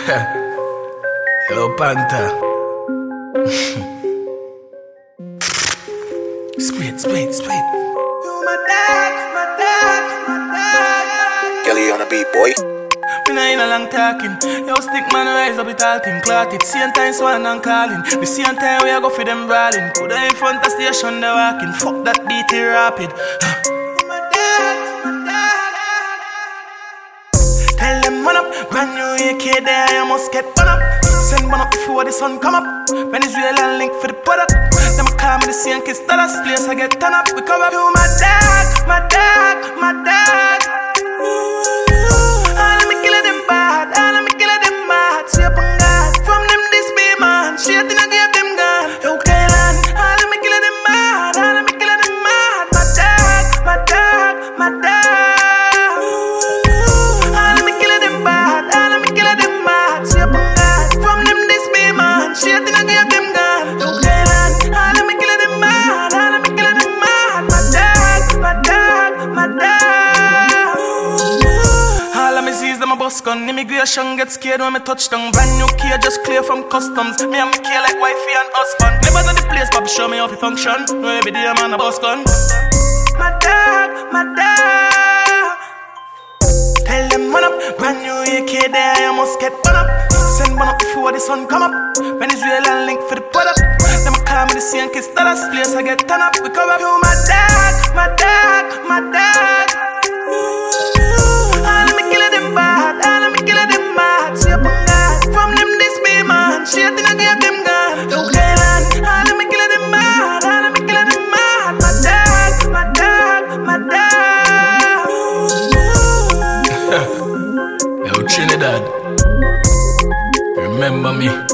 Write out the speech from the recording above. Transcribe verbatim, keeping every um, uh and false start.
Yo, Panther. Split, split, split. You my dad, my dad, my dad. Kelly on the beat, boy. Me nah in a long talking. Yo, stick man rise up it all thing. Clot it, same time swan and calling. The same time we a go for them brawling. Put her in front of station they walking. Fuck that beat it rapid. My dad, my dad. Tell them man up, brand new A K there, you must get one up. Send one up before the sun come up. Venezuela link for the product. Them call me the same kids that us place I get turn up. We come up to my dad, my dad, my dad. All of me kill them bad, all of me kill them mad. See up on God, from them this be man. Shit in I give them gun. Yo Kaylan, all of me kill them mad, all of me kill them mad. My dad, my dad, my dad. All of me kill them bad, all of me kill them mad. See up on God, from them this be man. Shit in I give them gun. Yo Kaylan, all of me kill them mad, all of me kill them mad. My dad, my dad, my dad. All of me sees them a bus gun. Immigration get scared when me touch down. Brand new key just clear from customs. Me and me care like wifey and husband. Never know the place, but show me how to function. No every day man a bus gun. My dad, my dad. Tell them man up, brand new A K there, you must get one up. Send one up before the sun come up. Venezuela link for the product. Them call me the same kids that us place I get turn up. We come up to my dad, my dad, my dad. All of me kill them bad, all of me kill them mad. See up on God, from them this be man. Shit in I give them gun. Yo Kaylan, all of me kill them bad, all of me kill them mad. My dad, my dad, my dad. Yo Trinidad, remember me.